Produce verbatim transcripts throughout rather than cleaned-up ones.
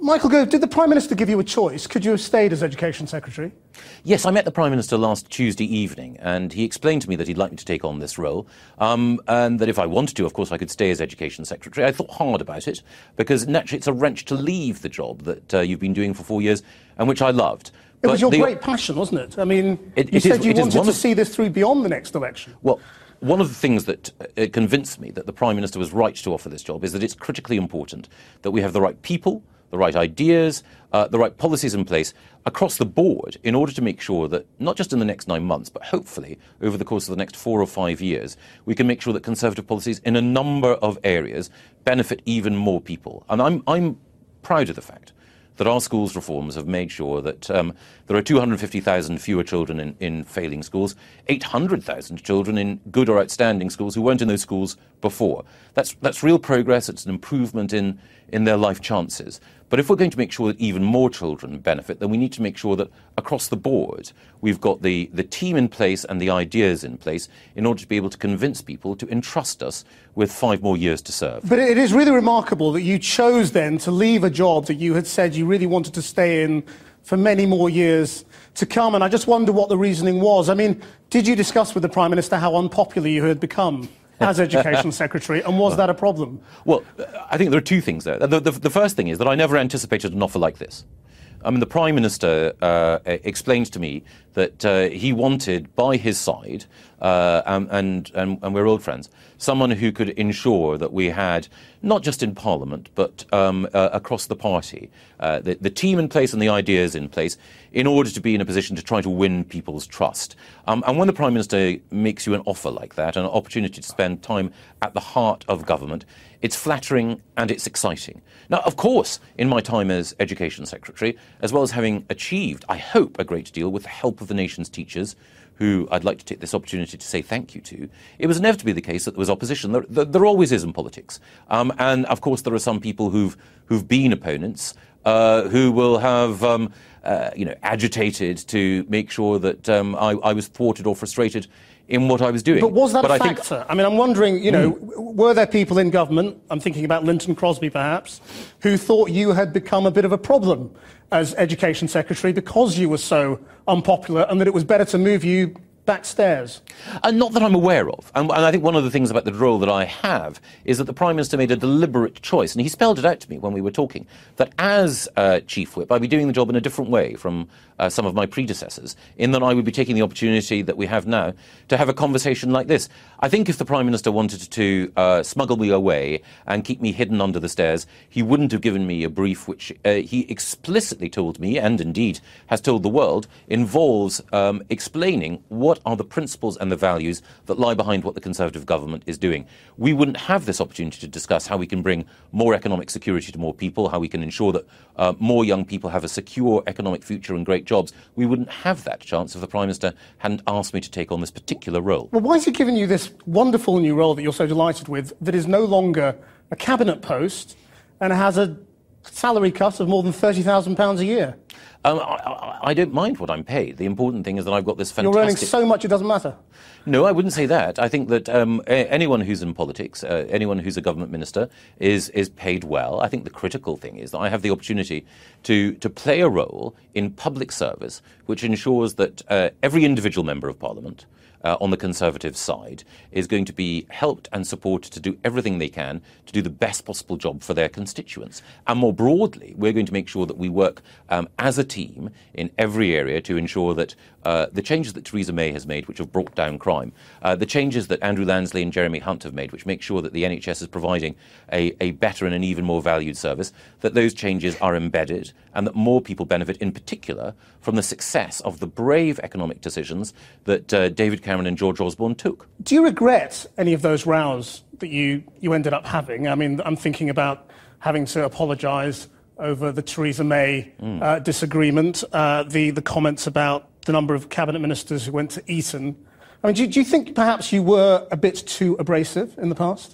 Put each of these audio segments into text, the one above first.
Michael Gove, did the Prime Minister give you a choice? Could you have stayed as Education Secretary? Yes, I met the Prime Minister last Tuesday evening, and he explained to me that he'd like me to take on this role, um, and that if I wanted to, of course, I could stay as Education Secretary. I thought hard about it, because naturally it's a wrench to leave the job that uh, you've been doing for four years, and which I loved. It was your the, great passion, wasn't it? I mean, it, you it said is, you it wanted to of, see this through beyond the next election. Well, one of the things that uh, convinced me that the Prime Minister was right to offer this job is that it's critically important that we have the right people, the right ideas, uh, the right policies in place across the board in order to make sure that not just in the next nine months, but hopefully over the course of the next four or five years, we can make sure that Conservative policies in a number of areas benefit even more people. And I'm, I'm proud of the fact that our schools reforms have made sure that um, there are two hundred fifty thousand fewer children in, in failing schools, eight hundred thousand children in good or outstanding schools who weren't in those schools before. That's, that's real progress. It's an improvement in, in their life chances. But if we're going to make sure that even more children benefit, then we need to make sure that across the board we've got the, the team in place and the ideas in place in order to be able to convince people to entrust us with five more years to serve. But it is really remarkable that you chose then to leave a job that you had said you really wanted to stay in for many more years to come. And I just wonder what the reasoning was. I mean, did you discuss with the Prime Minister how unpopular you had become as Education Secretary, and was that a problem? Well, I think there are two things there. The, the, the first thing is that I never anticipated an offer like this. I mean, the Prime Minister uh, explained to me that uh, he wanted by his side, uh, and, and, and, and we're old friends, someone who could ensure that we had, not just in Parliament, but um, uh, across the party, uh, the, the team in place and the ideas in place in order to be in a position to try to win people's trust. Um, and when the Prime Minister makes you an offer like that, an opportunity to spend time at the heart of government, it's flattering and it's exciting. Now, of course, in my time as Education Secretary, as well as having achieved, I hope, a great deal with the help of the nation's teachers, who I'd like to take this opportunity to say thank you to, it was inevitably the case that there was opposition. There, there, there always is in politics. Um, and, of course, there are some people who've, who've been opponents uh, who will have um, uh, you know, agitated to make sure that um, I, I was thwarted or frustrated in what I was doing. But was that but a I factor? think, I mean, I'm wondering, you know, mm. were there people in government, I'm thinking about Linton Crosby perhaps, who thought you had become a bit of a problem as Education Secretary because you were so unpopular and that it was better to move you backstairs? And not that I'm aware of. And, and I think one of the things about the role that I have is that the Prime Minister made a deliberate choice, and he spelled it out to me when we were talking, that as uh, Chief Whip, I'd be doing the job in a different way from uh, some of my predecessors, in that I would be taking the opportunity that we have now to have a conversation like this. I think if the Prime Minister wanted to uh, smuggle me away and keep me hidden under the stairs, he wouldn't have given me a brief which uh, he explicitly told me, and indeed has told the world, involves um, explaining what are the principles and the values that lie behind what the Conservative government is doing. We wouldn't have this opportunity to discuss how we can bring more economic security to more people, how we can ensure that uh, more young people have a secure economic future and great jobs. We wouldn't have that chance if the Prime Minister hadn't asked me to take on this particular role. Well, why has he given you this wonderful new role that you're so delighted with, that is no longer a cabinet post and has a salary cut of more than thirty thousand pounds a year? Um, I, I don't mind what I'm paid. The important thing is that I've got this fantastic... You're earning so much it doesn't matter. No, I wouldn't say that. I think that um, a- anyone who's in politics, uh, anyone who's a government minister, is is paid well. I think the critical thing is that I have the opportunity to, to play a role in public service which ensures that uh, every individual member of Parliament Uh, on the Conservative side is going to be helped and supported to do everything they can to do the best possible job for their constituents. And more broadly, we're going to make sure that we work um, as a team in every area to ensure that uh, the changes that Theresa May has made, which have brought down crime, uh, the changes that Andrew Lansley and Jeremy Hunt have made, which make sure that the N H S is providing a, a better and an even more valued service, that those changes are embedded and that more people benefit, in particular, from the success of the brave economic decisions that uh, David Cameron and George Osborne took. Do you regret any of those rows that you, you ended up having? I mean, I'm thinking about having to apologise over the Theresa May mm. uh, disagreement, uh, the, the comments about the number of cabinet ministers who went to Eton. I mean, do, do you think perhaps you were a bit too abrasive in the past?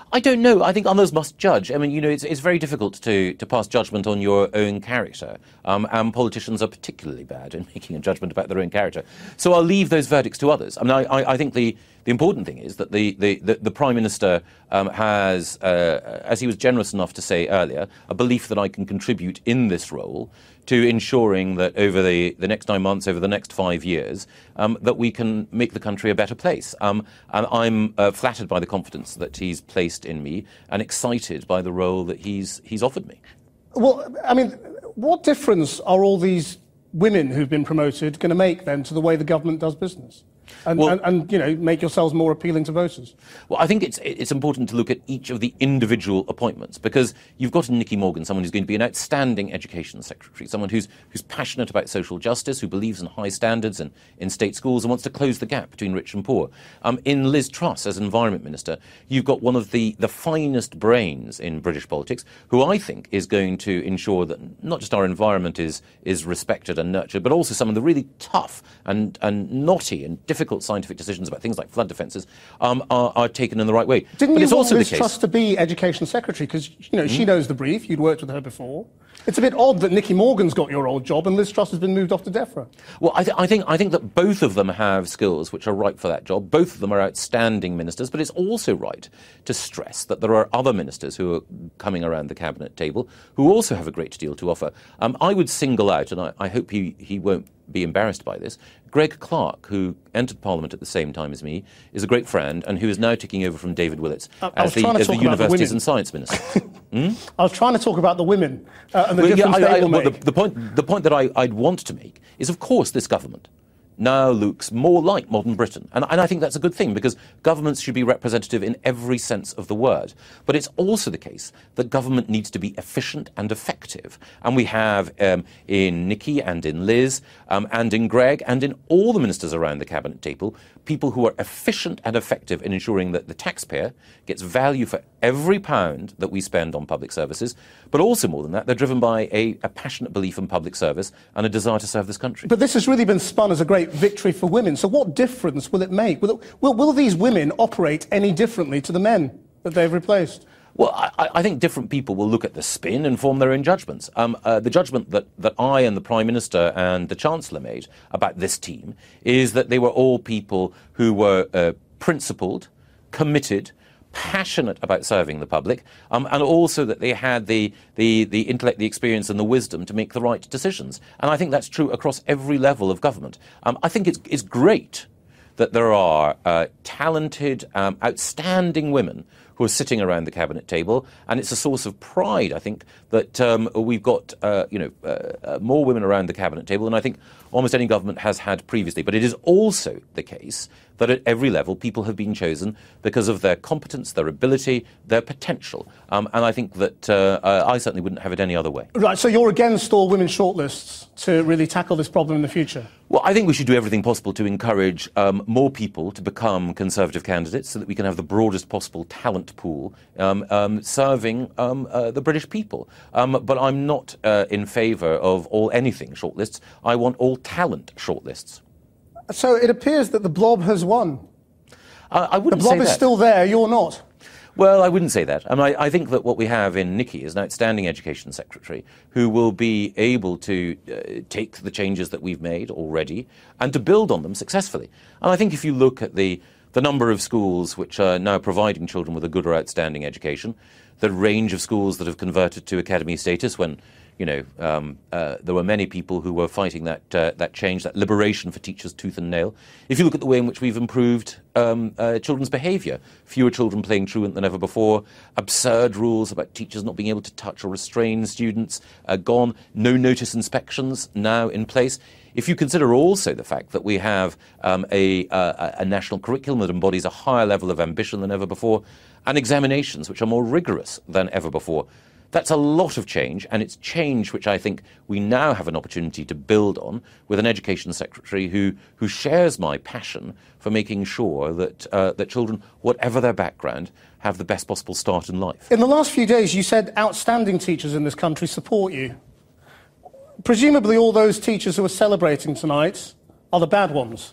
I don't know. I think others must judge. I mean, you know, it's, it's very difficult to, to pass judgment on your own character. Um, and politicians are particularly bad in making a judgment about their own character. So I'll leave those verdicts to others. I mean, I, I think the, the important thing is that the, the, the, the Prime Minister um, has, uh, as he was generous enough to say earlier, a belief that I can contribute in this role to ensuring that over the, the next nine months, over the next five years, um, that we can make the country a better place. Um, and I'm uh, flattered by the confidence that he's placed in me and excited by the role that he's, he's offered me. Well, I mean, what difference are all these women who've been promoted going to make, then, to the way the government does business? And, well, and, and, you know, make yourselves more appealing to voters? Well, I think it's it's important to look at each of the individual appointments, because you've got in Nicky Morgan someone who's going to be an outstanding education secretary, someone who's who's passionate about social justice, who believes in high standards in, in state schools and wants to close the gap between rich and poor. Um, in Liz Truss, as Environment Minister, you've got one of the, the finest brains in British politics, who I think is going to ensure that not just our environment is is respected and nurtured, but also some of the really tough and, and knotty and difficult scientific decisions about things like flood defences um, are, are taken in the right way. Didn't but you it's want also Liz the case Truss to be Education Secretary? Because, you know, mm. she knows the brief. You'd worked with her before. It's a bit odd that Nicky Morgan's got your old job and Liz Truss has been moved off to DEFRA. Well, I, th- I think I think that both of them have skills which are right for that job. Both of them are outstanding ministers, but it's also right to stress that there are other ministers who are coming around the cabinet table who also have a great deal to offer. Um, I would single out, and I, I hope he, he won't be embarrassed by this, Greg Clark, who entered Parliament at the same time as me, is a great friend and who is now taking over from David Willits I, as I the, as the Universities the and Science Minister. hmm? I was trying to talk about the women uh, and the well, difference yeah, I, they I, will well, make. The, the point, the point that I, I'd want to make is, of course, this government now looks more like modern Britain. And, and I think that's a good thing, because governments should be representative in every sense of the word. But it's also the case that government needs to be efficient and effective. And we have um, in Nicky and in Liz um, and in Greg and in all the ministers around the cabinet table, people who are efficient and effective in ensuring that the taxpayer gets value for every pound that we spend on public services. But also, more than that, they're driven by a, a passionate belief in public service and a desire to serve this country. But this has really been spun as a great victory for women. So what difference will it make? Will, it, will, will these women operate any differently to the men that they've replaced? Well, I, I think different people will look at the spin and form their own judgments. Um, uh, the judgment that, that I and the Prime Minister and the Chancellor made about this team is that they were all people who were uh, principled, committed, passionate about serving the public, um, and also that they had the, the, the intellect, the experience and the wisdom to make the right decisions. And I think that's true across every level of government. Um, I think it's, it's great that there are uh, talented, um, outstanding women who are sitting around the cabinet table, and it's a source of pride, I think, that um, we've got uh, you know uh, uh, more women around the cabinet table than I think almost any government has had previously. But it is also the case that at every level people have been chosen because of their competence, their ability, their potential. Um, and I think that uh, uh, I certainly wouldn't have it any other way. Right, so you're against all women shortlists to really tackle this problem in the future? Well, I think we should do everything possible to encourage um, more people to become Conservative candidates so that we can have the broadest possible talent pool um, um, serving um, uh, the British people. Um, but I'm not uh, in favour of all anything shortlists. I want all talent shortlists. So it appears that the blob has won. Uh, I wouldn't the blob say is that. still there, you're not. Well, I wouldn't say that. I, mean, I, I think that what we have in Nicky is an outstanding education secretary who will be able to uh, take the changes that we've made already and to build on them successfully. And I think if you look at the, the number of schools which are now providing children with a good or outstanding education, the range of schools that have converted to academy status when You know, um, uh, there were many people who were fighting that uh, that change, that liberation for teachers tooth and nail. If you look at the way in which we've improved um, uh, children's behaviour, fewer children playing truant than ever before, absurd rules about teachers not being able to touch or restrain students uh, gone, no notice inspections now in place. If you consider also the fact that we have um, a, uh, a national curriculum that embodies a higher level of ambition than ever before, and examinations which are more rigorous than ever before, that's a lot of change, and it's change which I think we now have an opportunity to build on with an education secretary who, who shares my passion for making sure that, uh, that children, whatever their background, have the best possible start in life. In the last few days, you said outstanding teachers in this country support you. Presumably all those teachers who are celebrating tonight are the bad ones.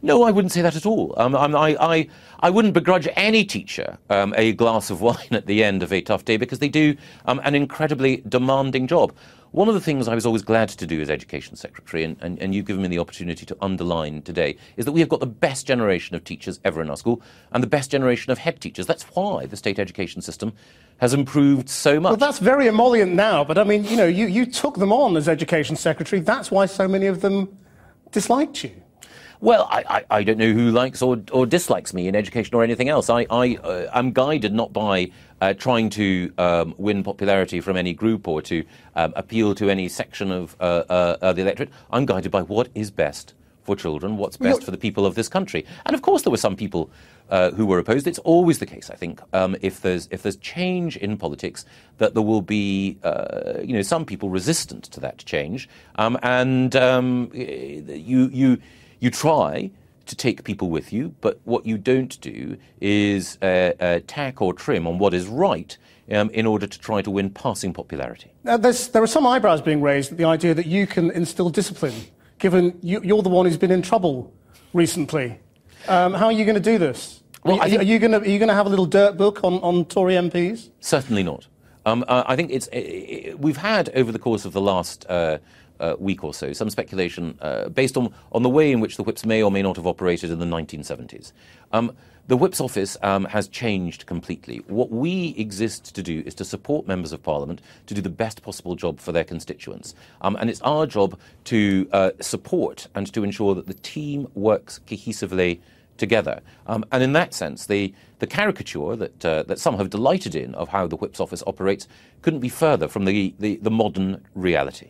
No, I wouldn't say that at all. Um, I, I, I wouldn't begrudge any teacher um, a glass of wine at the end of a tough day, because they do um, an incredibly demanding job. One of the things I was always glad to do as Education Secretary, and, and, and you've given me the opportunity to underline today, is that we have got the best generation of teachers ever in our school and the best generation of head teachers. That's why the state education system has improved so much. Well, that's very emollient now, but I mean, you know, you, you took them on as Education Secretary. That's why so many of them disliked you. Well, I, I, I don't know who likes or, or dislikes me in education or anything else. I, I uh, am guided not by uh, trying to um, win popularity from any group or to um, appeal to any section of uh, uh, uh, the electorate. I'm guided by what is best for children, what's best for the people of this country. And of course there were some people uh, who were opposed. It's always the case, I think, um, if there's if there's change in politics, that there will be uh, you know some people resistant to that change, um, and um, you you. You try to take people with you, but what you don't do is uh, uh, tack or trim on what is right um, in order to try to win passing popularity. Now, there's, there are some eyebrows being raised at the idea that you can instill discipline, given you, you're the one who's been in trouble recently. Um, how are you going to do this? Well, are, I think, are you going to are you going to have a little dirt book on, on Tory M Ps? Certainly not. Um, uh, I think it's it, we've had over the course of the last Uh, Uh, week or so, some speculation uh, based on, on the way in which the whips may or may not have operated in the nineteen seventies. Um, the whip's office um, has changed completely. What we exist to do is to support members of Parliament to do the best possible job for their constituents. Um, and it's our job to uh, support and to ensure that the team works cohesively together. Um, and in that sense, the, the caricature that, uh, that some have delighted in of how the whip's office operates couldn't be further from the, the, the modern reality.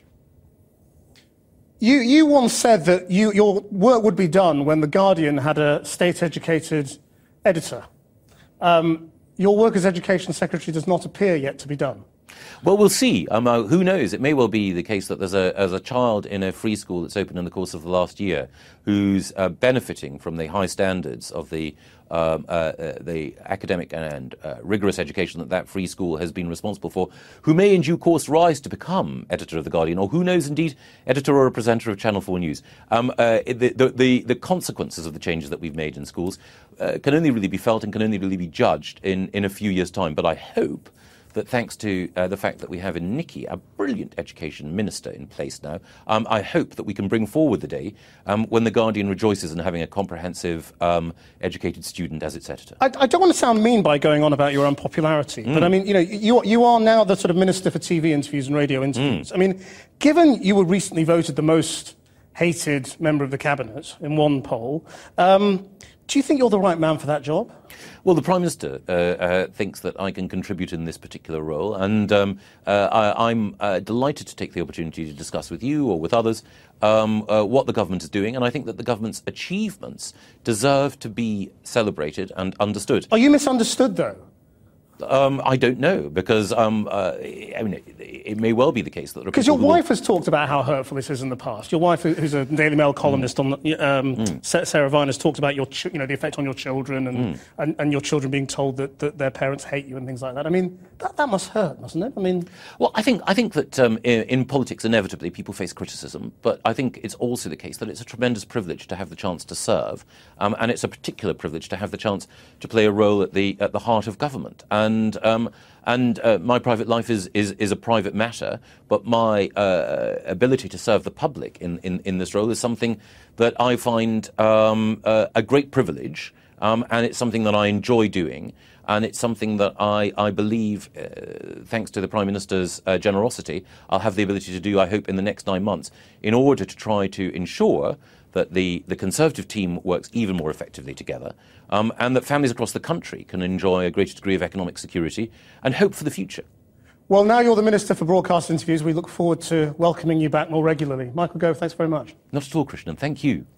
You, you once said that you, your work would be done when The Guardian had a state-educated editor. Um, your work as Education Secretary does not appear yet to be done. Well, we'll see. Um, uh, who knows? It may well be the case that there's a, there's a child in a free school that's opened in the course of the last year who's uh, benefiting from the high standards of the um, uh, uh, the academic and uh, rigorous education that that free school has been responsible for, who may in due course rise to become editor of The Guardian, or who knows, indeed, editor or a presenter of Channel four News. Um, uh, the, the, the, the consequences of the changes that we've made in schools uh, can only really be felt and can only really be judged in, in a few years' time. But I hope that thanks to uh, the fact that we have in Nikki a brilliant education minister in place now, um, I hope that we can bring forward the day um, when The Guardian rejoices in having a comprehensive, um, educated student as its editor. I, I don't want to sound mean by going on about your unpopularity, mm. but I mean, you know, you, you are now the sort of minister for T V interviews and radio interviews. Mm. I mean, given you were recently voted the most hated member of the cabinet in one poll, um, do you think you're the right man for that job? Well, the Prime Minister uh, uh, thinks that I can contribute in this particular role, and um, uh, I, I'm uh, delighted to take the opportunity to discuss with you or with others um, uh, what the government is doing, and I think that the government's achievements deserve to be celebrated and understood. Are you misunderstood, though? Um, I don't know, because um, uh, I mean, it, it may well be the case that... Because your wife will... has talked about how hurtful this is in the past. Your wife, who's a Daily Mail columnist, mm. on um, mm. Sarah Vine, has talked about your, ch- you know, the effect on your children and, mm. and, and your children being told that, that their parents hate you and things like that. I mean, that, that must hurt, mustn't it? I mean... Well, I think, I think that um, in, in politics, inevitably, people face criticism, but I think it's also the case that it's a tremendous privilege to have the chance to serve, um, and it's a particular privilege to have the chance to play a role at the, at the heart of government. And um, and uh, my private life is, is, is a private matter, but my uh, ability to serve the public in, in, in this role is something that I find um, uh, a great privilege, um, and it's something that I enjoy doing, and it's something that I, I believe, uh, thanks to the Prime Minister's uh, generosity, I'll have the ability to do, I hope, in the next nine months, in order to try to ensure that the, the Conservative team works even more effectively together, um, and that families across the country can enjoy a greater degree of economic security and hope for the future. Well, now you're the Minister for Broadcast Interviews. We look forward to welcoming you back more regularly. Michael Gove, thanks very much. Not at all, Krishnan. Thank you.